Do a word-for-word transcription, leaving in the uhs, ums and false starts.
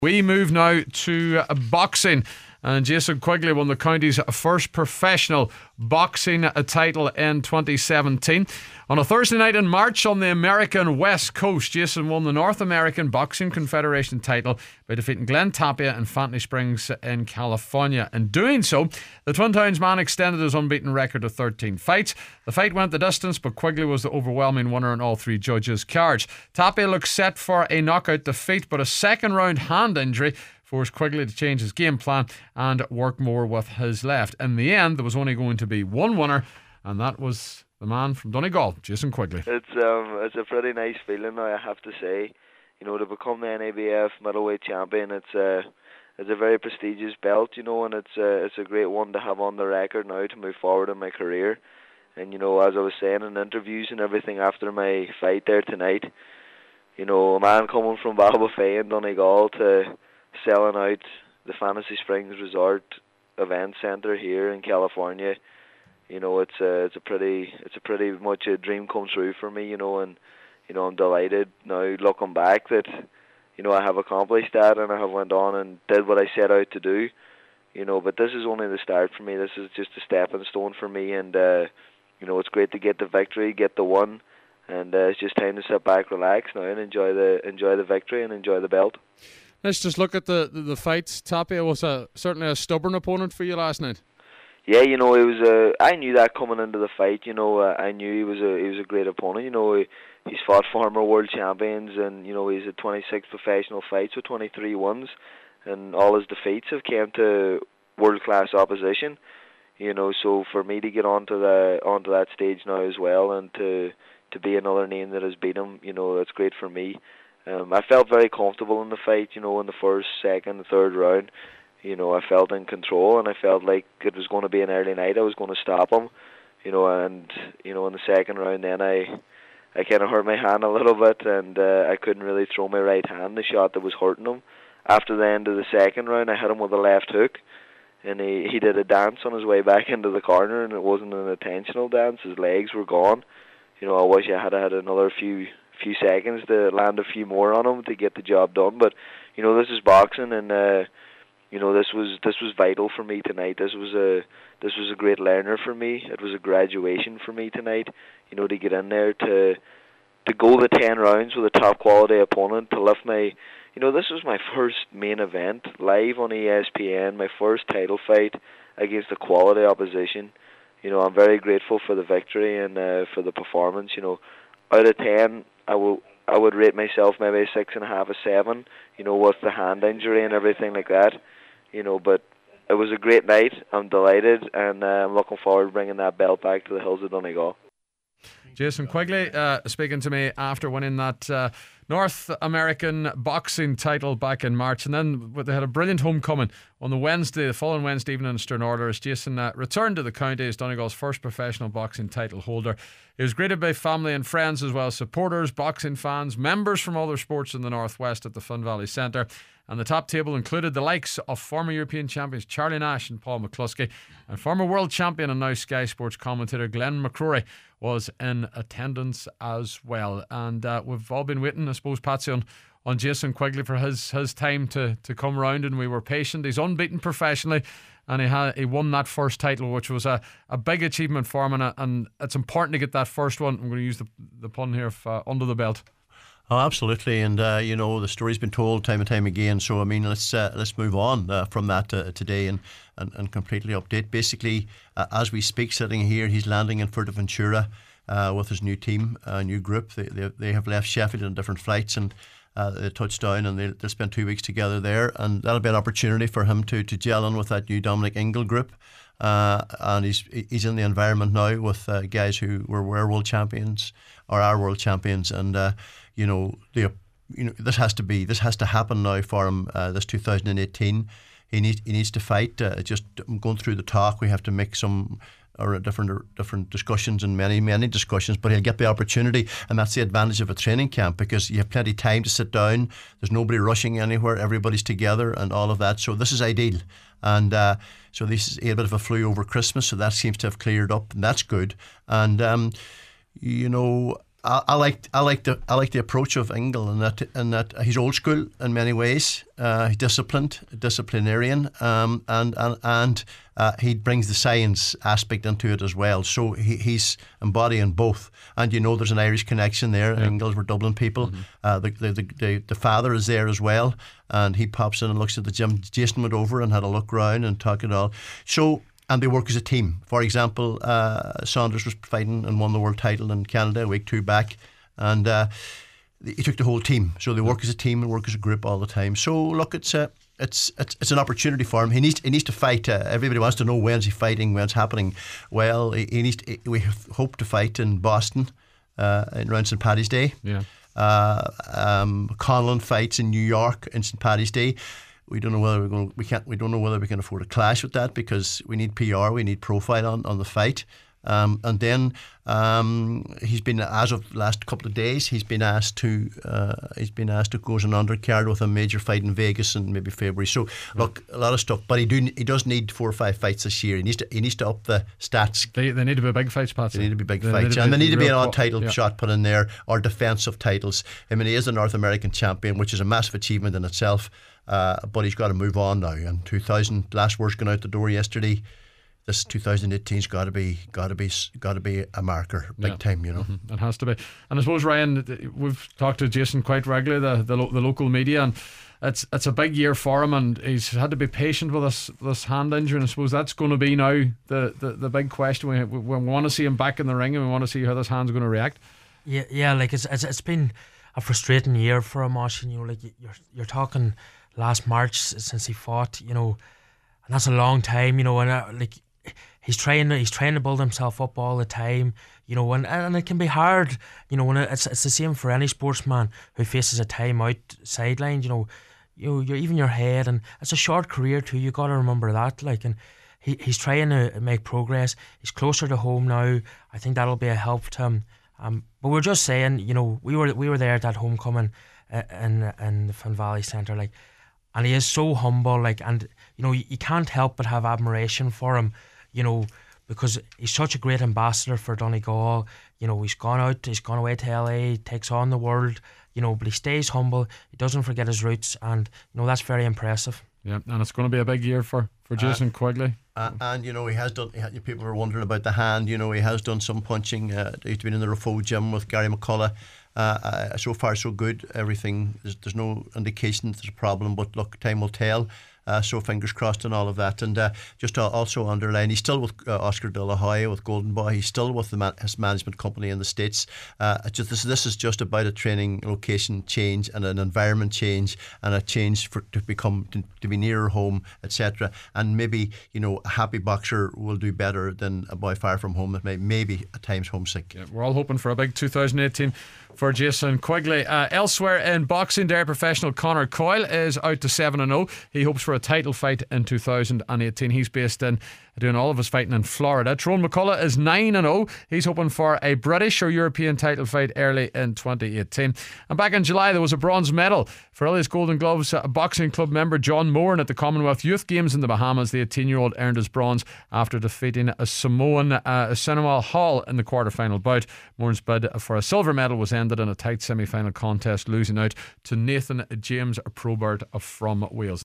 We move now to uh, boxing, and Jason Quigley won the county's first professional boxing title in twenty seventeen. On a Thursday night in March on the American West Coast, Jason won the North American Boxing Confederation title by defeating Glenn Tapia in Fantasy Springs in California. In doing so, the Twin Towns man extended his unbeaten record to thirteen fights. The fight went the distance, but Quigley was the overwhelming winner in all three judges' cards. Tapia looks set for a knockout defeat, but a second round hand injury forced Quigley to change his game plan and work more with his left. In the end, there was only going to be one winner, and that was the man from Donegal, Jason Quigley. It's um, it's a pretty nice feeling now, I have to say. You know, to become the N A B F middleweight champion, it's a it's a very prestigious belt, you know, and it's a it's a great one to have on the record now to move forward in my career. And you know, as I was saying in interviews and everything after my fight there tonight, you know, a man coming from Ballybofey in Donegal to selling out the Fantasy Springs Resort Event Center here in California, you know, it's a it's a pretty it's a pretty much a dream come true for me, you know, and you know I'm delighted now looking back that you know I have accomplished that and I have went on and did what I set out to do, you know. But this is only the start for me. This is just a stepping stone for me, and uh, you know it's great to get the victory, get the win, and uh, it's just time to sit back, relax now, and enjoy the enjoy the victory and enjoy the belt. Let's just look at the, the, the fights. Tapia was a, certainly a stubborn opponent for you last night. Yeah, you know, it was a. I knew that coming into the fight. You know, uh, I knew he was a he was a great opponent. You know, he, he's fought former world champions, and you know he's had twenty-six professional fights with twenty-three wins, and all his defeats have came to world class opposition. You know, so for me to get onto the onto that stage now as well, and to to be another name that has beat him, you know, that's great for me. Um, I felt very comfortable in the fight, you know, in the first, second, third round. You know, I felt in control, and I felt like it was going to be an early night. I was going to stop him, you know, and, you know, in the second round then I I kind of hurt my hand a little bit, and uh, I couldn't really throw my right hand, the shot that was hurting him. After the end of the second round, I hit him with a left hook, and he, he did a dance on his way back into the corner, and it wasn't an intentional dance. His legs were gone. You know, I wish I had had another few... few seconds to land a few more on him to get the job done, but you know this is boxing, and uh, you know this was this was vital for me tonight. This was a this was a great learner for me. It was a graduation for me tonight. You know, to get in there to to go the ten rounds with a top quality opponent, to lift my, you know, this was my first main event live on E S P N, my first title fight against a quality opposition. You know, I'm very grateful for the victory and uh, for the performance. You know, out of ten, I will I would rate myself maybe a six and a half, a seven, you know, with the hand injury and everything like that, you know. But it was a great night. I'm delighted, and uh, I'm looking forward to bringing that belt back to the hills of Donegal. Jason Quigley uh, speaking to me after winning that uh, North American boxing title back in March, and then they had a brilliant homecoming on the Wednesday, the following Wednesday evening in Stern Order, as Jason uh, returned to the county as Donegal's first professional boxing title holder. He was greeted by family and friends as well as supporters, boxing fans, members from other sports in the Northwest at the Finn Valley Centre. And the top table included the likes of former European champions Charlie Nash and Paul McCluskey, and former world champion and now Sky Sports commentator Glenn McCrory was in attendance as well. And uh, we've all been waiting, I suppose, Patsy, on, on Jason Quigley for his, his time to, to come round, and we were patient. He's unbeaten professionally, and he had he won that first title, which was a, a big achievement for him, and, and it's important to get that first one. I'm going to use the, the pun here of, uh, under the belt. Oh, absolutely, and uh, you know the story's been told time and time again. So I mean, let's uh, let's move on uh, from that uh, today and, and, and completely update. Basically, uh, as we speak, sitting here, he's landing in Fuerteventura uh, with his new team, a new group. They they, they have left Sheffield on different flights, and uh, they touched down, and they they spent two weeks together there, and that'll be an opportunity for him to to gel in with that new Dominic Ingle group. Uh, and he's he's in the environment now with uh, guys who were, were world champions or are world champions, and uh, you know the you know this has to be this has to happen now for him. Uh, this two thousand eighteen, he needs he needs to fight. Uh, just going through the talk, we have to make some or different different discussions and many many discussions, but he'll get the opportunity, and that's the advantage of a training camp, because you have plenty of time to sit down. There's nobody rushing anywhere. Everybody's together and all of that. So this is ideal. And uh, so this is a bit of a flu over Christmas, so that seems to have cleared up, and that's good. And um, you know, I, I like I like the I like the approach of Ingle, and that and that he's old school in many ways. Uh, he's disciplined, disciplinarian, um, and and and uh, he brings the science aspect into it as well. So he, he's embodying both. And you know, there's an Irish connection there. Yeah. Ingles were Dublin people. Mm-hmm. Uh, the, the, the the the father is there as well, and he pops in and looks at the gym. Jason went over and had a look round and talked it all. So. And they work as a team. For example, uh, Saunders was fighting and won the world title in Canada a week two back, and uh, he took the whole team. So they work as a team and work as a group all the time. So look, it's a, it's it's it's an opportunity for him. He needs he needs to fight. Uh, everybody wants to know when's he fighting, when's happening. Well, he, he needs. To, we hope to fight in Boston uh, around Saint Paddy's Day. Yeah. Uh, um, Conlon fights in New York in Saint Paddy's Day. We don't know whether we're going. We can't. We don't know whether we can afford a clash with that, because we need P R. We need profile on, on the fight. Um, and then um, he's been, as of the last couple of days, he's been asked to. Uh, he's been asked to go as an undercard with a major fight in Vegas in maybe February. So look, a lot of stuff. But he do. He does need four or five fights this year. He needs to. He needs to up the stats. They, they need to be big fights, Pat. They need to be big they fights, need and be, they need to be an real, odd title yeah. shot put in there, or defensive titles. I mean, he is a North American champion, which is a massive achievement in itself. Uh, but he's got to move on now. And two thousand last words going out the door yesterday. This twenty eighteen's got to be, got to be, got to be a marker, big yeah. time. You know, mm-hmm. It has to be. And I suppose, Ryan, we've talked to Jason quite regularly, the the, lo- the local media, and it's it's a big year for him, and he's had to be patient with this this hand injury. And I suppose that's going to be now the the, the big question. We, we, we want to see him back in the ring, and we want to see how this hand's going to react. Yeah, yeah. Like it's it's, it's been a frustrating year for him, Osh. You know, like you're you're talking. Last March since he fought, you know, and that's a long time, you know, and uh, like he's trying to he's trying to build himself up all the time, you know, and, and it can be hard, you know, when it's it's the same for any sportsman who faces a time out sidelined, you know, you you're even your head, and it's a short career too. You got to remember that, like, and he he's trying to make progress. He's closer to home now. I think that'll be a help to him. Um, but we're just saying, you know, we were we were there at that homecoming uh, in in the Finn Valley Centre, like. And he is so humble, like, and you know, you, you can't help but have admiration for him, you know, because he's such a great ambassador for Donegal. You know, he's gone out, he's gone away to L A, takes on the world, you know, but he stays humble. He doesn't forget his roots, and you know, that's very impressive. Yeah, and it's going to be a big year for for Jason uh, Quigley. Uh, and you know, he has done. He had, people were wondering about the hand. You know, he has done some punching. Uh, he's been in the Rafo gym with Gary McCullough. Uh, uh, so far, so good. Everything. There's, there's no indication that there's a problem, but look, time will tell. Uh, so fingers crossed and all of that. And uh, just to also underline, he's still with uh, Oscar De La Hoya with Golden Boy. He's still with the man- his management company in the States. Uh, just this, this is just about a training location change and an environment change and a change for to become to, to be nearer home, et cetera. And maybe, you know, a happy boxer will do better than a boy far from home that may maybe at times homesick. Yeah, we're all hoping for a big two thousand eighteen for Jason Quigley. Uh, elsewhere in boxing, Derry professional Conor Coyle is out to seven and oh. He hopes for a title fight in two thousand eighteen. He's based in doing all of his fighting in Florida. Tyrone McCullough is nine and oh. He's hoping for a British or European title fight early in twenty eighteen. And back in July, there was a bronze medal for Ilias Golden Gloves uh, boxing club member John Moran at the Commonwealth Youth Games in the Bahamas. The eighteen-year-old earned his bronze after defeating a Samoan uh, Senemal Hall in the quarter-final bout. Moran's bid for a silver medal was ended in a tight semi-final contest, losing out to Nathan James Probert from Wales.